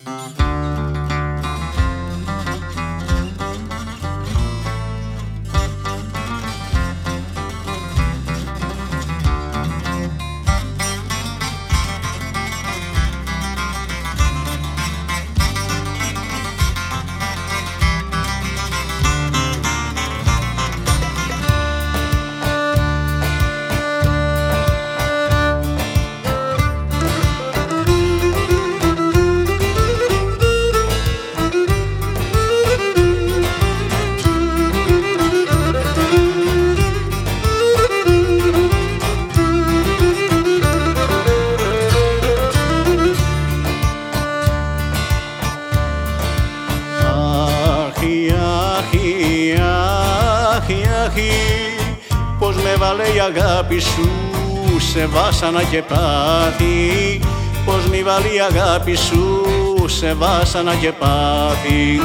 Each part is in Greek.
Πως με βάλε η αγάπη σου σε βάσανα και πάθη, πως μη βάλει η αγάπη σου σε βάσανα και πάθη.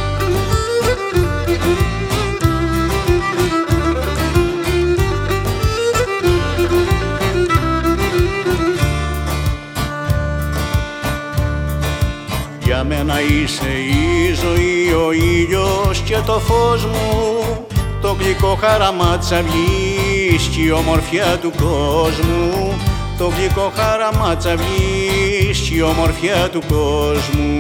Για μένα είσαι η ζωή, ο ήλιος και το φως μου, το γλυκό χαραμά της αυγής και η ομορφιά του κόσμου, το γλυκό χαραμά της αυγής και η ομορφιά του κόσμου.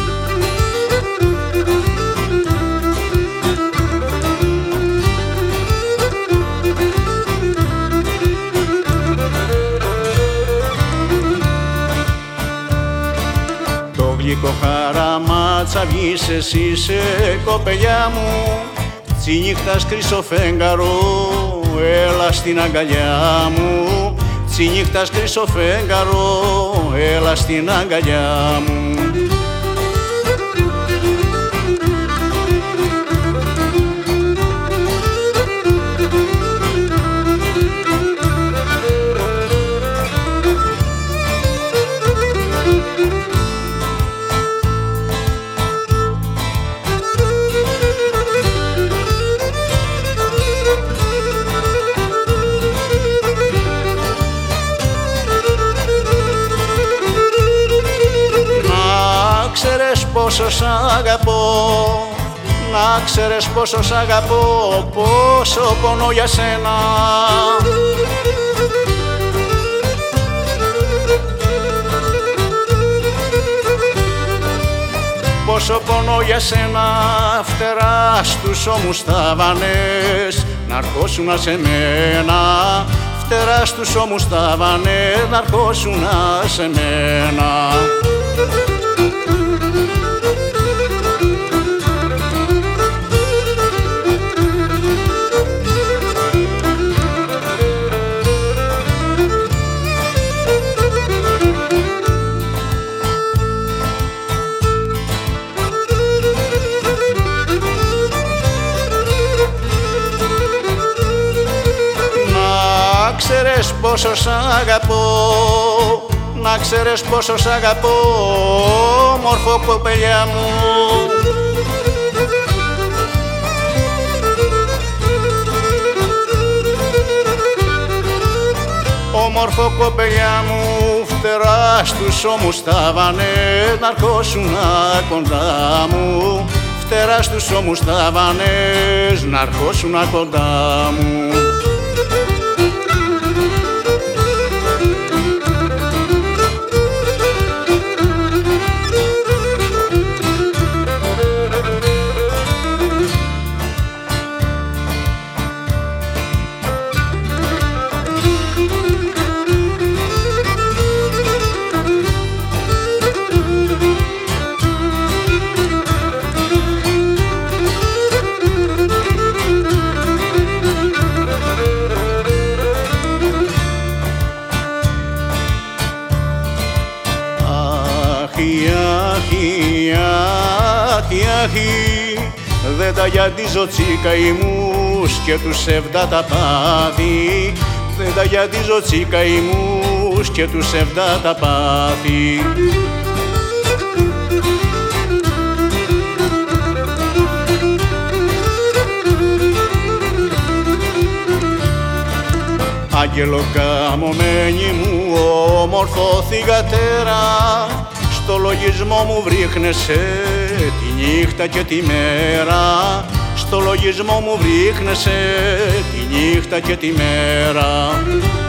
Το γλυκό χαραμά της αυγής εσύ είσαι, κοπελιά μου, τσι νύχτας κρύσο φέγγαρο, έλα στην αγκαλιά μου, τσι νύχτας κρύσο φέγγαρο, έλα στην αγκαλιά μου. Πόσο σ' αγαπώ, να ξέρεις πόσο σ' αγαπώ, πόσο πονώ για σένα. Πόσο πονώ για σένα, φτερά στους ώμους τάβανες, να αρχώσουνα σε μένα. Φτερά στους ώμους τάβανες, να αρχώσουνα σε μένα. Να ξέρεις πόσο σ' αγαπώ, να ξέρεις πόσο σ' αγαπώ, όμορφο κοπελιά μου. Όμορφο κοπελιά μου, φτερά στους ώμους τάβανες, να αρχώσουνα κοντά μου. Φτερά στους ώμους τάβανες, να αρχώσουνα κοντά μου. Δεν τα γιαντίζω τσικαημούς και τους εβδά τα πάθη. Δεν τα γιαντίζω τσικαημούς και τους εβδά τα πάθη. Άγγελο καμωμένη μου, όμορφο θυγατέρα, στο λογισμό μου βρίχνεσαι τη νύχτα και τη μέρα, στο λογισμό μου βρίχνεσαι τη νύχτα και τη μέρα.